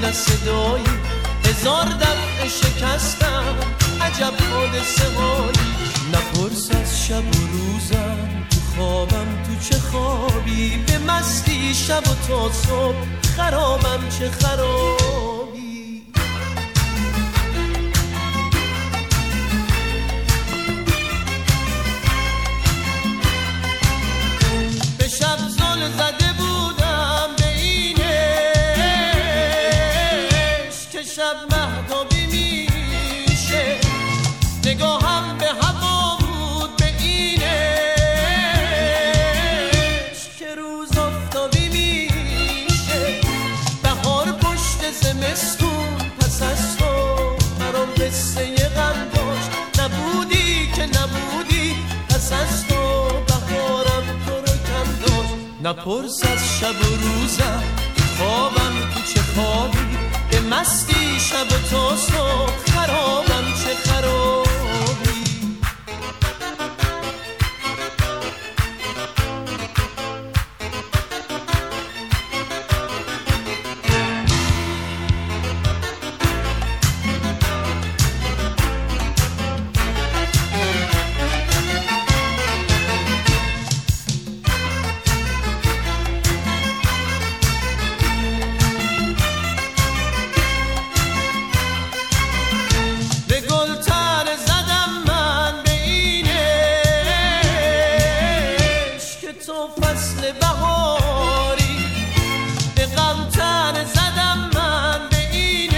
نه صدایی، هزار دفعه شکستم عجب حادثه هایی. نپرس از شب و روزم، تو خوابم تو چه خوابی، به مستی شب و تا صبح خرابم چه خرابی. به شب زل زده بودم به این عشق که شب مهتابی میشه، نگاهم به هوا بود به این عشق که روز آفتابی میشه. بهار پشت زمستون پس از تو برام قصه غم داشت، نبودی که نبودی پس از تو بهارم تو رو کم داشت. نپرس از شب و روزم، خوابم تو چه خوابی، به مستی شب و تا صبح خرابم چه خرابی. فصل بهاری به غم تن زدم من به این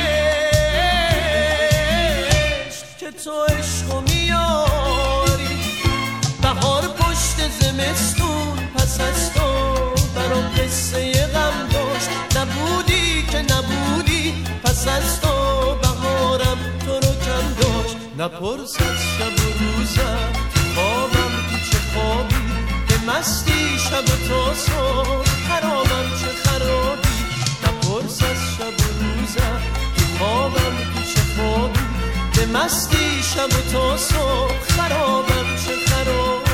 عشق که تو عشقو میاری. بهار پشت زمستون پس از تو برام قصه غم داشت، نبودی که نبودی پس از تو بهارم تو رو کم داشت. نپرس از شب و روزم، خوابم تو چه خوابی، مستی شب و تا صبح خرابم چه خرابی. نپرس از شب و روزم، تو خوابم تو چه خوابی، به مستی شب و تا صبح خرابم چه خرابی.